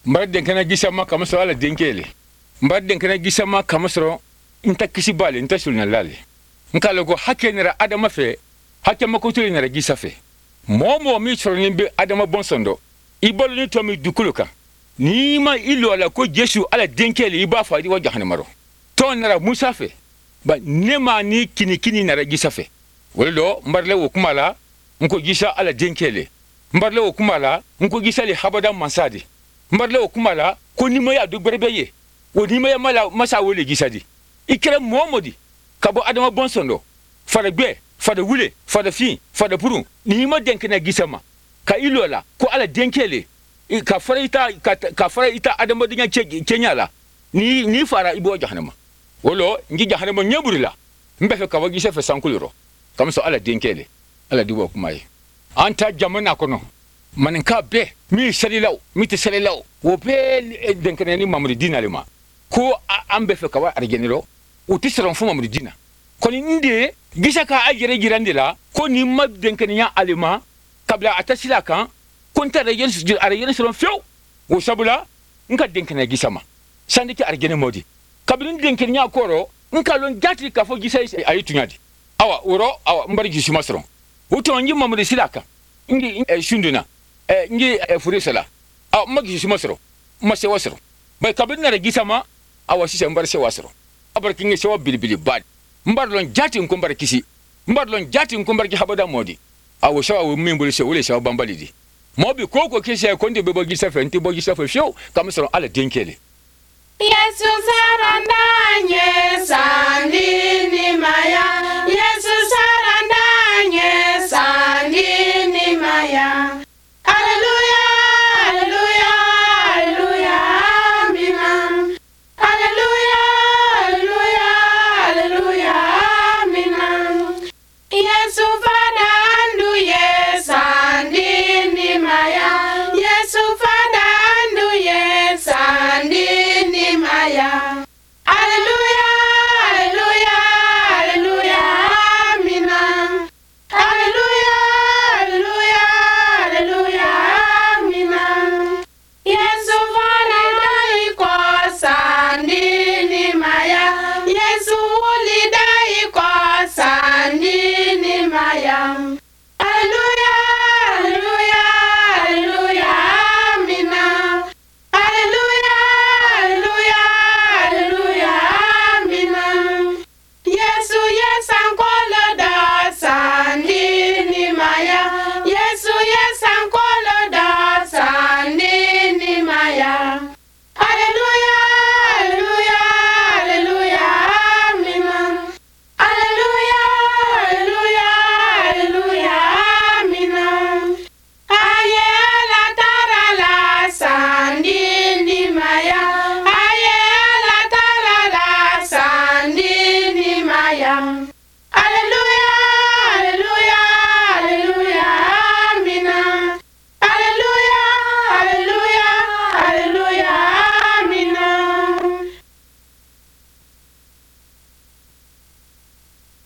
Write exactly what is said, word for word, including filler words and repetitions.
mbar denkana gisama kamasro ala denkele mbar denkana gisama kamasro inta kisi bale inta sulna lale nkalo go hakenera adama fe hakema ko to nera gisa fe momo mi chorni be adama bonsondo ibol ni to mi dukuluka ni ma ilo ala ko jesu ala denkele iba fa di wa jahannamaro to nera musa fe ba nema ni kini kini nera gisa fe wolo mbarle wo kumala nko gisa ala denkele mbarle wo kumala nko gisa li habada mansadi mbarle wo kumala ko ni ma ya do berebeye wo ni ma ya mala masa wole gisa di ikere momodi kabo adama bonsondo fada gbe fada wule fada fi fada puru ni ma denkena gisama ka ilola ko ala denkele ka farita ka farita adama dinga kenyala ni ni fara ibo jahannama wolo ngi jahannama nyeburila mbefe ka wagi sefe sankuliro kamso ala denkele ala dibo kumai anta jamana kono maninka be mi salilaw mi te salilaw wo be denkena ni mamri dinalima ko ambe fe ka wa argeniro o tisron fu mamri dina koni inde gisa ka ajere girandila ko ni mabdenkani ya alima kabla atasila kan konta da yensu jir are yensu ron few wo sabula nka denkana gisama sandiki argene modi kabla denkani ya koro nka lon gati ka fo gisa ayi tunyadi awa woro awa mbar gisu masron woto ngi mamri silaka ngi e shunduna e ngi e furisala aw magi gisu masro mase wasro bay kabla na gisama awa sise mbar se wasro abar kingi sewa bilibili bad mbarlon jati nkumbar kisi mbarlon jati nkumbar ki habada modi awo shawa wo mimbul se wole shawa bambalidi mobi koko kisi ko ndi bebo gisa fe nti bo gisa fe show kamsoro ala denkele Yesu sarandanye sandini maya Yesu sarandanye